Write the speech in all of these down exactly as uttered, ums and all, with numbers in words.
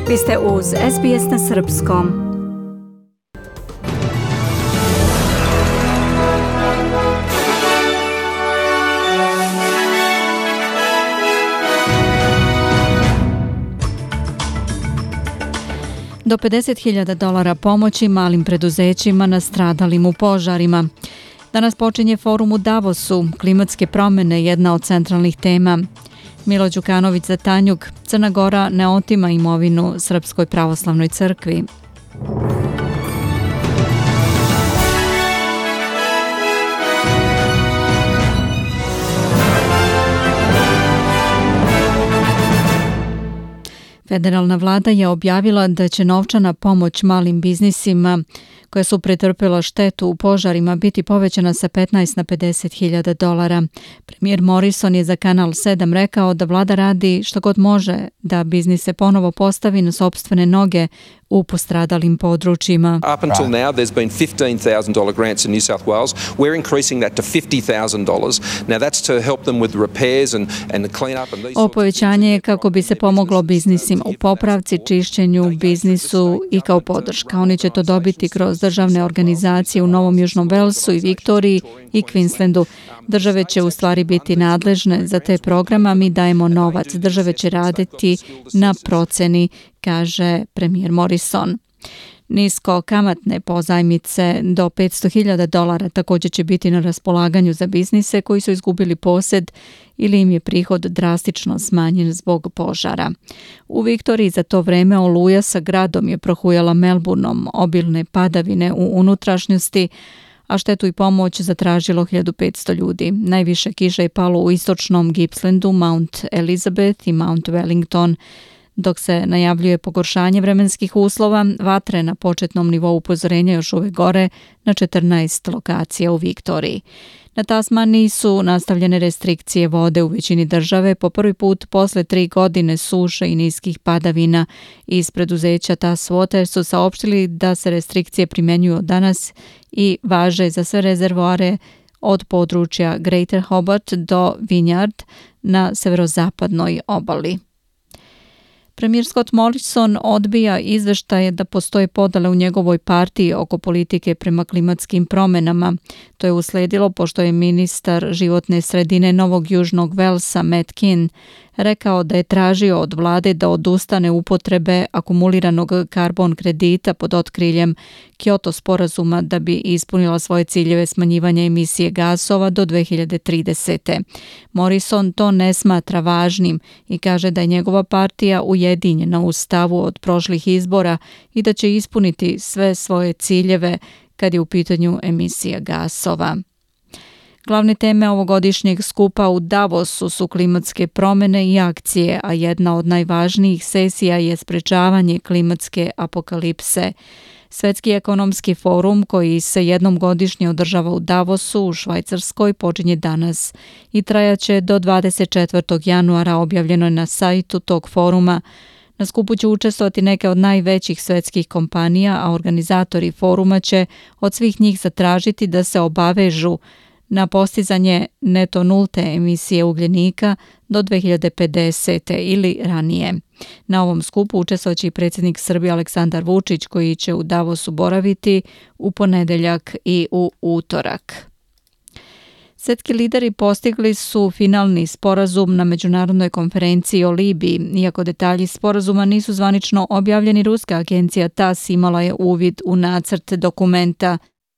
Vi ste uz S B S na srpskom. Do pedeset hiljada dolara pomoći malim preduzećima nastradalim u požarima. Danas počinje forum u Davosu, klimatske promjene jedna od centralnih tema. Milo Đukanović za Tanjug, Crna Gora ne otima imovinu Srpskoj pravoslavnoj crkvi. Federalna vlada je objavila da će novčana pomoć malim biznisima koja su pretrpjela štetu u požarima biti povećana sa petnaest na pedeset hiljada dolara. Premijer Morrison je za Kanal sedam rekao da vlada radi što god može da biznise ponovo postavi na sopstvene noge u postradalim područjima. Up until now there's been fifteen thousand dollars grants in New South Wales. We're increasing that to fifty thousand dollars. Now that's to help them with repairs and and the clean up and these. O povećanje je kako bi se pomoglo biznisima u popravci, čišćenju, biznisu i kao podrška. Oni će to dobiti kroz državne organizacije u Novom Južnom Velsu i Viktoriji i Queenslandu. Države će u stvari biti nadležne za te programa, mi dajemo novac. Države će raditi na proceni, kaže premijer Morrison. Nisko kamatne pozajmice do petsto hiljada dolara također će biti na raspolaganju za biznise koji su izgubili posjed ili im je prihod drastično smanjen zbog požara. U Viktoriji za to vreme oluja sa gradom je prohujala Melbourneom, obilne padavine u unutrašnjosti, a štetu i pomoć zatražilo hiljadu petsto ljudi. Najviše kiša je palo u istočnom Gippslandu, Mount Elizabeth i Mount Wellington. Dok se najavljuje pogoršanje vremenskih uslova, vatre na početnom nivou upozorenja još uvijek gore na četrnaest lokacija u Viktoriji. Na Tasmaniji su nastavljene restrikcije vode u većini države po prvi put posle tri godine suše i niskih padavina. Iz preduzeća Taswater su saopštili da se restrikcije primjenjuju od danas i važe za sve rezervoare od područja Greater Hobart do Vineyard na severozapadnoj obali. Premijer Scott Morrison odbija izveštaje da postoje podele u njegovoj partiji oko politike prema klimatskim promjenama. To je usledilo pošto je ministar životne sredine Novog Južnog Velsa Matt Kean rekao da je tražio od vlade da odustane upotrebe akumuliranog karbon kredita pod otkriljem Kyoto sporazuma da bi ispunila svoje ciljeve smanjivanja emisije gasova do dve hiljade tridesete. Morrison to ne smatra važnim i kaže da je njegova partija ujedinjena u stavu od prošlih izbora i da će ispuniti sve svoje ciljeve kad je u pitanju emisija gasova. Glavne teme ovogodišnjeg skupa u Davosu su klimatske promjene i akcije, a jedna od najvažnijih sesija je sprečavanje klimatske apokalipse. Svetski ekonomski forum koji se jednom godišnje održava u Davosu u Švajcarskoj počinje danas i trajaće do dvadeset četvrtog januara, objavljeno je na sajtu tog foruma. Na skupu će učestvovati neke od najvećih svetskih kompanija, a organizatori foruma će od svih njih zatražiti da se obavežu na postizanje neto nulte emisije ugljenika do dve hiljade pedesete ili ranije. Na ovom skupu učestvovaće i predsjednik Srbije Aleksandar Vučić koji će u Davosu boraviti u ponedjeljak i u utorak. Svetski lideri postigli su finalni sporazum na međunarodnoj konferenciji o Libiji. Iako detalji sporazuma nisu zvanično objavljeni, ruska agencija T A S imala je uvid u nacrt dokumenta.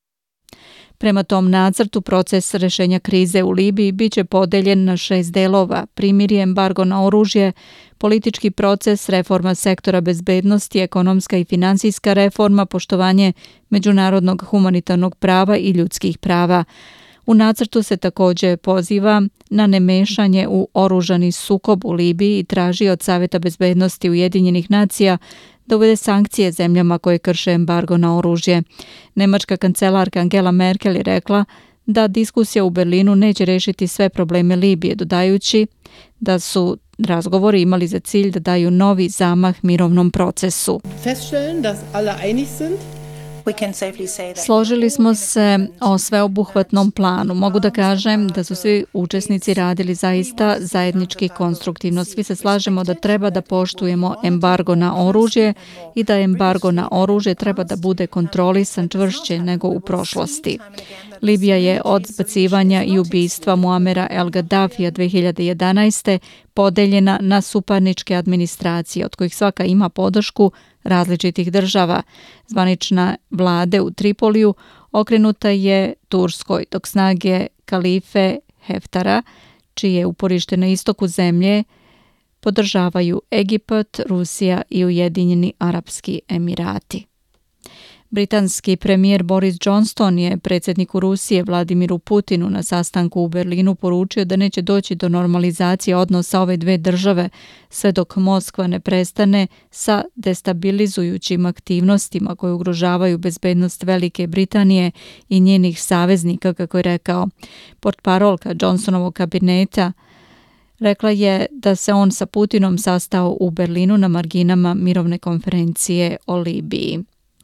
Prema tom nacrtu proces rješenja krize u Libiji biće podeljen na šest delova: primirje, embargo na oružje, politički proces, reforma sektora bezbednosti, ekonomska i financijska reforma, poštovanje međunarodnog humanitarnog prava i ljudskih prava. U nacrtu se također poziva na nemešanje u oružani sukob u Libiji i traži od Savjeta bezbednosti Ujedinjenih nacija da uvede sankcije zemljama koje krše embargo na oružje. Nemačka kancelarka Angela Merkel je rekla da diskusija u Berlinu neće rešiti sve probleme Libije, dodajući da su razgovori imali za cilj da daju novi zamah mirovnom procesu. Feststellen, dass alle einig sind, Složili smo se o sveobuhvatnom planu. Mogu da kažem da su svi učesnici radili zaista zajednički konstruktivno. Svi se slažemo da treba da poštujemo embargo na oružje i da embargo na oružje treba da bude kontrolisan čvršće nego u prošlosti. Libija je od zbacivanja i ubistva Muamera El Gaddafija dve hiljade jedanaeste. podeljena na suparničke administracije, od kojih svaka ima podršku različitih država. Zvanična vlade u Tripoliju okrenuta je Turskoj, dok snage kalife Heftara, čije je uporište na istoku zemlje, podržavaju Egipat, Rusija i Ujedinjeni Arapski Emirati. Britanski premijer Boris Johnson je predsjedniku Rusije Vladimiru Putinu na sastanku u Berlinu poručio da neće doći do normalizacije odnosa ove dve države sve dok Moskva ne prestane sa destabilizujućim aktivnostima koje ugrožavaju bezbednost Velike Britanije i njenih saveznika, kako je rekao. Portparolka Johnsonovog kabineta rekla je da se on sa Putinom sastao u Berlinu na marginama mirovne konferencije o Libiji.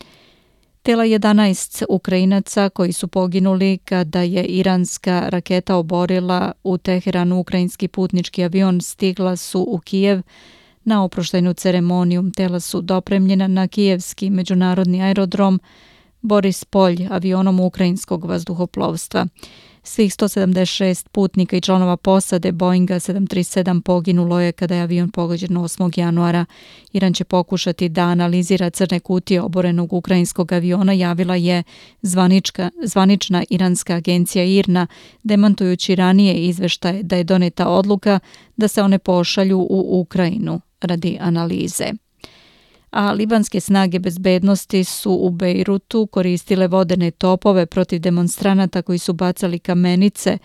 Tela jedanaest Ukrajinaca koji su poginuli kada je iranska raketa oborila u Teheranu ukrajinski putnički avion stigla su u Kijev na oproštajnu ceremoniju. Tela su dopremljena na kijevski međunarodni aerodrom Borispolj avionom ukrajinskog vazduhoplovstva. Svih sto sedamdeset šest putnika i članova posade Boeinga sedam trideset sedam poginulo je kada je avion pogođen osmog januara. Iran će pokušati da analizira crne kutije oborenog ukrajinskog aviona, javila je zvanička, zvanična iranska agencija I R N A, demantujući ranije izveštaje da je doneta odluka da se one pošalju u Ukrajinu radi analize. A libanske snage bezbednosti su u Bejrutu koristile vodene topove protiv demonstranata koji su bacali kamenice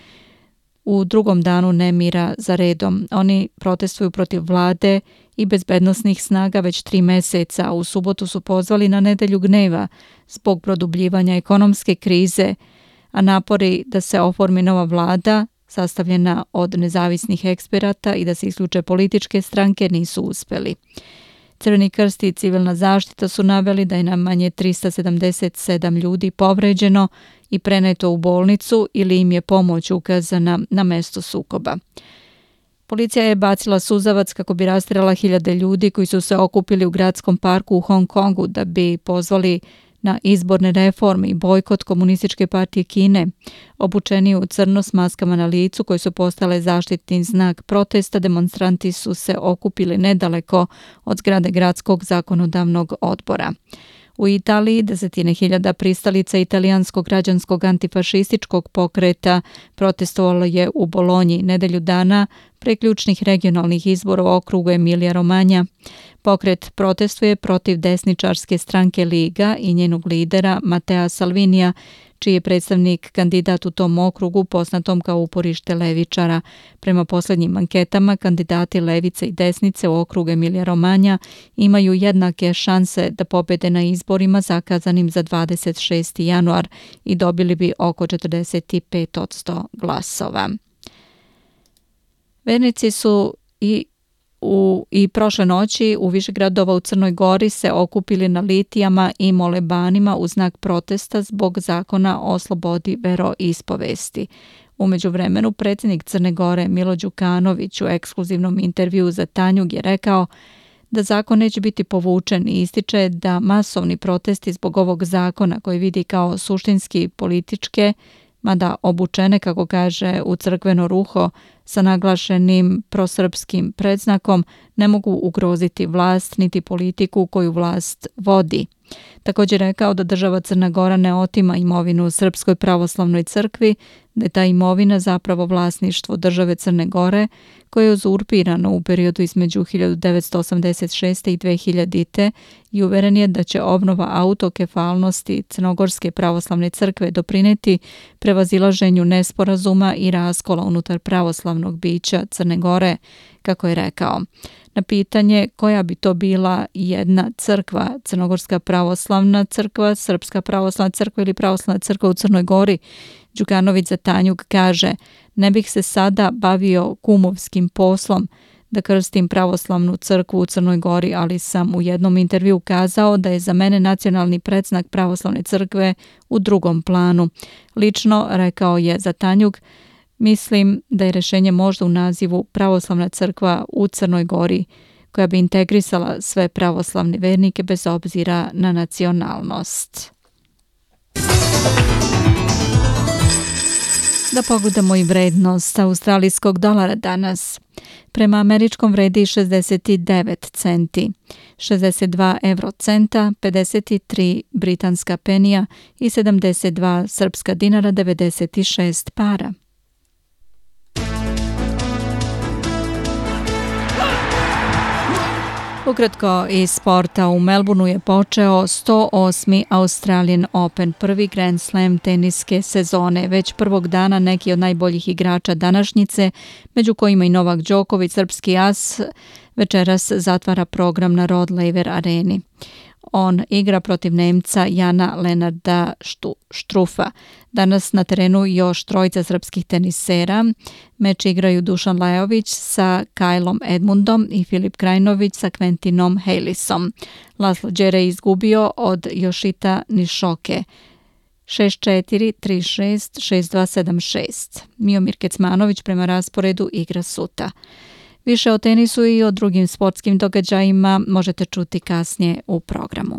u drugom danu nemira za redom. Oni protestuju protiv vlade i bezbednosnih snaga već tri meseca, a u subotu su pozvali na nedelju gneva zbog produbljivanja ekonomske krize, a napori da se oformi nova vlada sastavljena od nezavisnih eksperata i da se isključe političke stranke nisu uspeli. Crveni krst i civilna zaštita su naveli da je najmanje trista sedamdeset sedam ljudi povređeno i preneto u bolnicu ili im je pomoć ukazana na mesto sukoba. Policija je bacila suzavac kako bi rastjerala hiljade ljudi koji su se okupili u gradskom parku u Hong Kongu da bi pozvali na izborne reforme i bojkot Komunističke partije Kine. Obučeni u crno s maskama na licu koji su postale zaštitni znak protesta, demonstranti su se okupili nedaleko od zgrade gradskog zakonodavnog odbora. U Italiji desetine hiljada pristalica italijanskog građanskog antifašističkog pokreta protestovalo je u Bolonji nedelju dana pre ključnih regionalnih izbora u okrugu Emilija Romanja. Pokret protestuje protiv desničarske stranke Liga i njenog lidera Matea Salvinija, čiji je predstavnik kandidat u tom okrugu poznatom kao uporište levičara. Prema posljednjim anketama, kandidati levice i desnice u okrugu Emilija Romanja imaju jednake šanse da pobede na izborima zakazanim za dvadeset šesti januar i dobili bi oko četrdeset pet posto glasova. Vernici su i U, I prošle noći u više gradova u Crnoj Gori se okupili na litijama i molebanima u znak protesta zbog zakona o slobodi veroispovesti. U međuvremenu predsjednik Crne Gore Milo Đukanović u ekskluzivnom intervjuu za Tanjug je rekao da zakon neće biti povučen i ističe da masovni protesti zbog ovog zakona koji vidi kao suštinski političke, mada obučene, kako kaže, u crkveno ruho sa naglašenim prosrpskim predznakom, ne mogu ugroziti vlast niti politiku koju vlast vodi. Također rekao da država Crna Gora ne otima imovinu Srpskoj pravoslavnoj crkvi, da je ta imovina zapravo vlasništvo države Crne Gore koje je uzurpirano u periodu između hiljadu devetsto osamdeset šeste i dve hiljadite i uveren je da će obnova autokefalnosti Crnogorske pravoslavne crkve doprineti prevazilaženju nesporazuma i raskola unutar pravoslavnog bića Crne Gore, kako je rekao. Na pitanje koja bi to bila jedna crkva, Crnogorska pravoslavna crkva, Srpska pravoslavna crkva ili pravoslavna crkva u Crnoj Gori, Đukanović za Tanjug kaže: ne bih se sada bavio kumovskim poslom, da krstim pravoslavnu crkvu u Crnoj Gori, ali sam u jednom intervju kazao da je za mene nacionalni predznak pravoslavne crkve u drugom planu. Lično, rekao je za Tanjug, mislim da je rješenje možda u nazivu Pravoslavna crkva u Crnoj Gori, koja bi integrisala sve pravoslavne vernike bez obzira na nacionalnost. Da pogledamo i vrednost australijskog dolara danas. Prema američkom vredi šezdeset devet centi, šezdeset dva eurocenta, pedeset tri britanska penija i sedamdeset dva srpska dinara devedeset šest para. Ukratko iz sporta, u Melbourneu je počeo sto osmi Australian Open, prvi Grand Slam teniske sezone. Već prvog dana neki od najboljih igrača današnjice, među kojima i Novak Đoković, srpski as, večeras zatvara program na Rod Laver areni. On igra protiv Nemca Jana Lenarda Štrufa. Danas na terenu još trojica srpskih tenisera. Meč igraju Dušan Lajović sa Kajlom Edmundom i Filip Krajinović sa Quentinom Halisom. Laslo Đere je izgubio od Yoshita Nishoke šest četiri, tri šest, šest dva, sedam šest. Miomir Kecmanović prema rasporedu igra sutra. Više o tenisu i o drugim sportskim događajima možete čuti kasnije u programu.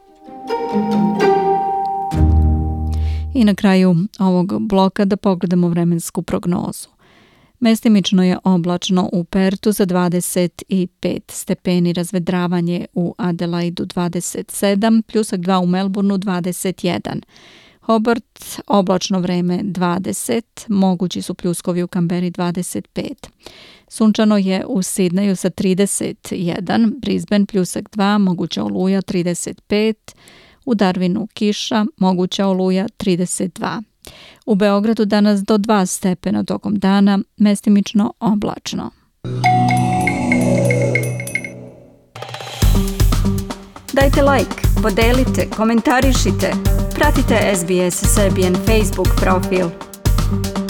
I na kraju ovog bloka da pogledamo vremensku prognozu. Mestimično je oblačno u Pertu za dvadeset pet stepeni, razvedravanje u Adelaidu dvadeset sedam, pljusak dva u Melbourneu dvadeset jedan. Hobart, oblačno vreme dvadeset, mogući su pljuskovi u Kamberi dvadeset pet. Sunčano je u Sidneju sa trideset jedan, Brisbane pljusak dva, moguća oluja trideset pet, u Darwinu kiša, moguća oluja trideset dva. U Beogradu danas do dva stepena tokom dana, mestimično oblačno. Dajte like, podelite, komentarišite, pratite S B S Serbian Facebook profil.